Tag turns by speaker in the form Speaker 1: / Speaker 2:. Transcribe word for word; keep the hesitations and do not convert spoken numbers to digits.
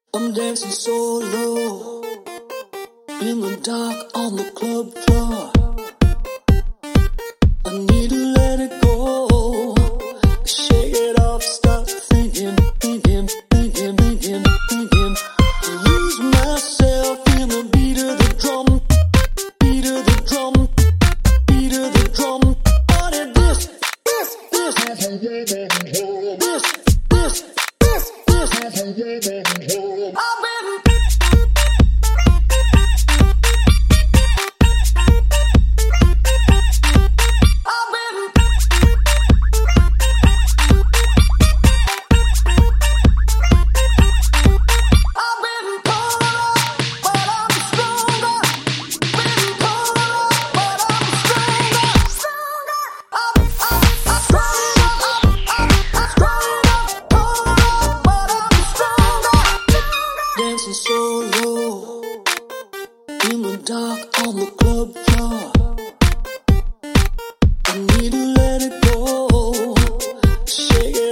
Speaker 1: I'm dancing solo in the dark on the club floor. I need to let it go, shake it off, stop thinking, thinking, thinking, thinking, thinking. Lose myself in the beat of the drum, beat of the drum, beat of the drum. What is this? This, this, this, this, this, this, this, this. I've been dancing solo in the dark on the club floor. I need to let it go, shake it